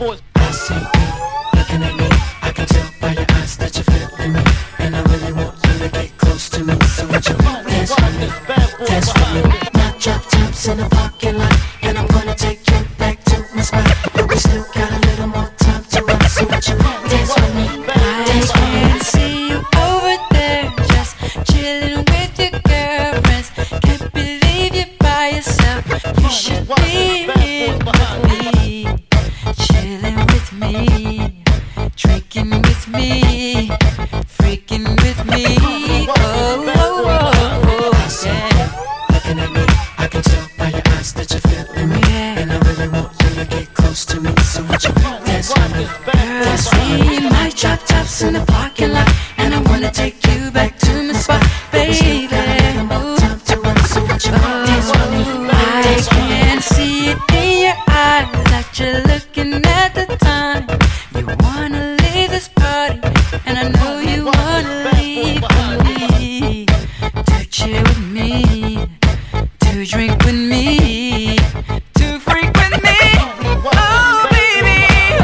boys. I see you looking at me. I can tell by your eyes that you're feeling me, and I really want you to get close to me. So would you dance with me? Dance with me. Not drop tops in the parking lot, and I'm gonna take you back to my spot. But we still got a little more time to run. So would you dance with me? Dance with me. I can see you over there, just chilling with your girlfriends. Can't believe you're by yourself. You should be here with me, chilling with me, drinking with me, freaking with me. Oh, oh, oh, oh, yeah. Looking at me, I can tell by your eyes that you're feeling me, and I really want you to get close to me. So would you dance with me? Dance with me. My drop tops in the parking lot, and I wanna take you back to my spot, baby. I can see it in your eyes that you're looking at the time. You wanna leave this party, and I know you wanna leave with me, to chill with me, to drink with me, to freak with me. Oh baby,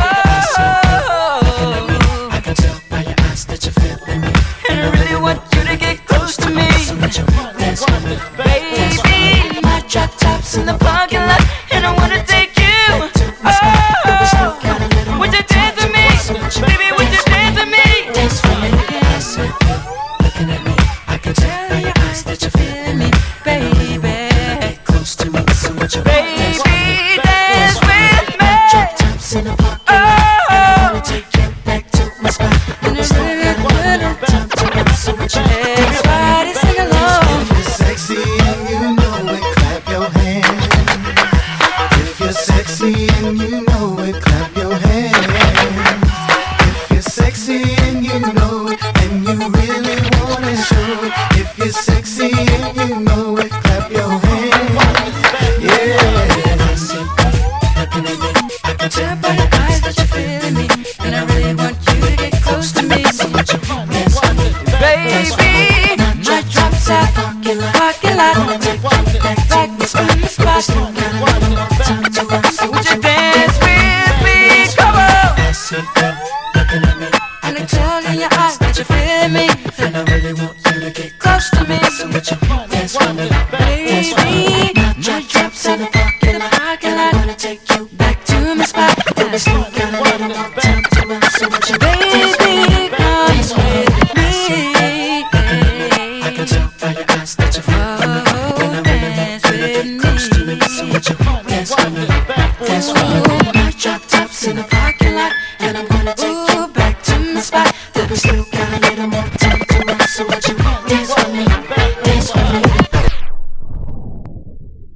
oh, I can tell by your eyes that you're feeling me, and I really want you to get close to me. so would you dance with me? Baby, my drop tops in the parking lot, and I wanna take you. Oh, would you dance with me? Baby, would you dance with me? Dance with me. Looking at me, I can tell by your eyes that you're feeling me, Baby, get close to me. So would you dance with me? baby, dance with me. Drop tops in the parking lot, and I wanna take you back to my spot. And it's really good. Time to run. So would you dance with me? Everybody sing along. If you're sexy and you know it, clap your hands. If you're sexy and you know it, clap your hands. If you're sexy and you know it, and you really wanna show it. If you're sexy and you know it, clap your hands. Yeah. Looking at me, I can tell Tell by your eyes that you're feeling me, and I really want you to get close to me. so would you dance with me? Baby, my drop top, parking lot, back to my spot. Would you dance with me? Come on. I see you looking at me, And I tell in your eyes that you're feeling me. and I really want you to get Close to me, so would you dance with me? baby. My drops in the parking lot, Wanna take you back to my spot. back, still got a little more time to run. So would you Baby, come with me. I can tell by your eyes that you're feeling me, and I really want you to get close to me. So would you dance with me? Dance with me. My drop tops in the parking lot, and I'm gonna take